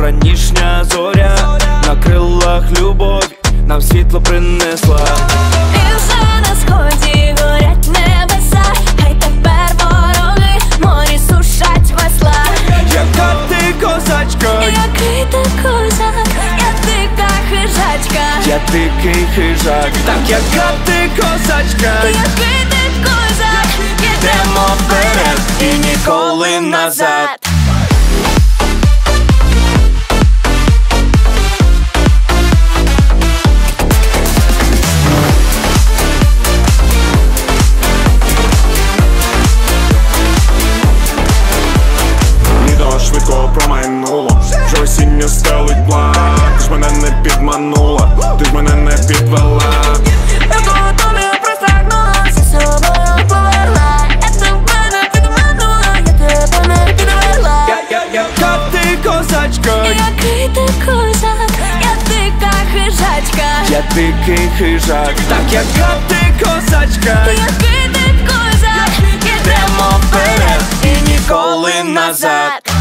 вранішня зоря, на крилах любов нам світло принесла. І вже на сході горять небеса, хай тепер вороги морі сушать весла. Яка ти козачка, який ти козак, я дика хижачка, я дикий хижак. Так, яка ти козачка, який ти козак, йдемо вперед і ніколи назад. Швидко промайнуло, вже осінню стелить блак. Ти ж мене не підманула, ти ж мене не підвела. Я до тобі присягнула, за собою повела. Я тебе не підманула, я тебе не підвела. Яка ти козачка, який ти козак, я дика хижачка, я дикий хижак. Так, яка ти козачка, який ти козак, йдемо вперед і ніколи назад.